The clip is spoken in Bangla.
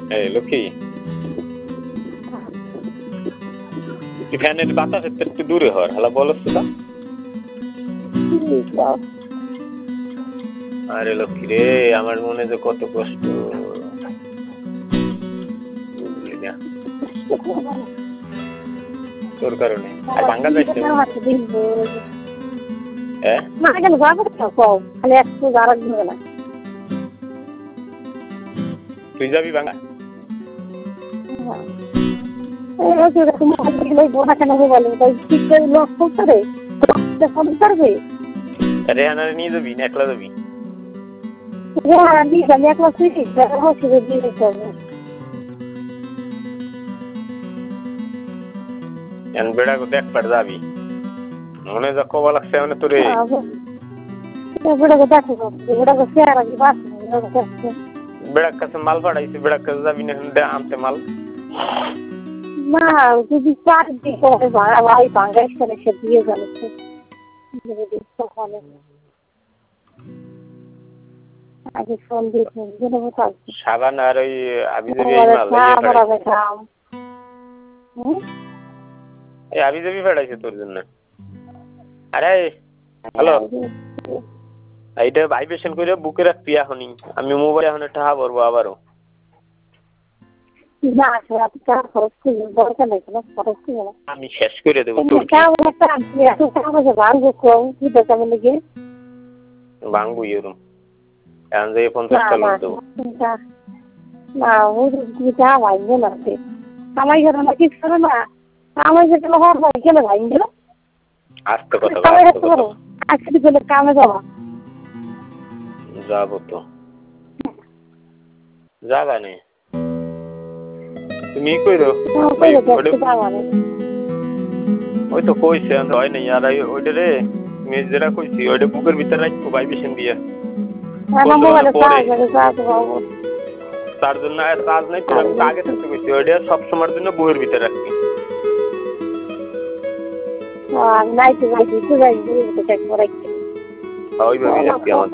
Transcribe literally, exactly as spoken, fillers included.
এই লক্ষ্মী ফ্যানের বাতাস একটু দূরে হর হ্যালো বলছ তো আরে লক্ষ্মী রে আমার মনে যে কত কষ্ট তোর কারণে আর ভাঙ্গা যাইছে হ্যাঁ না কেন যাবো কও খালি একটু গারাক দিবে না তুই যাবি ভাঙ্গা এই যে তুমি বলে বোনা কেন বলে তাই ঠিক করে লোক করতে রে তো ফোন করবে আরে আনারে নিয়ে যাবি না একলা যাবি হ্যাঁ নিয়ে যাবি একলা তুই হচ্ছে যে দিয়ে করবে এন বেড়া কো দেখ পার যাবি মনে যা কবা লাগছে মানে তোরে বেড়া কো দেখো বেড়া কো শেয়ার আগে বাস বেড়া কাছে মাল পাঠাইছে বেড়া কাছে যাবি না আনতে মাল না যদি চার দিন করে ভাড়া ভাই বাঙ্গাইশ করে সে দিয়ে যাচ্ছে আগে ফোন দিয়ে সাবান আর ওই আবিজাবি এই আবিজাবি পাঠাইছে তোর জন্য আরে হ্যালো এইটা ভাইব্রেশন করে বুকে রাখবি এখনই আমি মোবাইল এখন টাকা ভরবো আবারও আমি শেষ করে দেবো ভাঙবো এরম এখন যে পঞ্চাশ টাকা দেবো আমায় গেল না কিছু করে না আমায় যেতে হওয়ার ভাই গেলে ভাই গেল আস্তে কথা আজকে গেলে কামে যাওয়া যাবো তো যাবা নেই তুমি কইরো ওই তো কইছে হয় নাই আর ওইটা রে তুমি যেটা কইছি ওইটা বুকের ভিতরে রাখবো ভাইব্রেশন দিয়ে তার জন্য কাজ নাই তো আমি আগে থাকতে কইছি ওইটা সব সময়ের জন্য বুকের ভিতরে রাখবি ওইভাবেই রাখবি আমার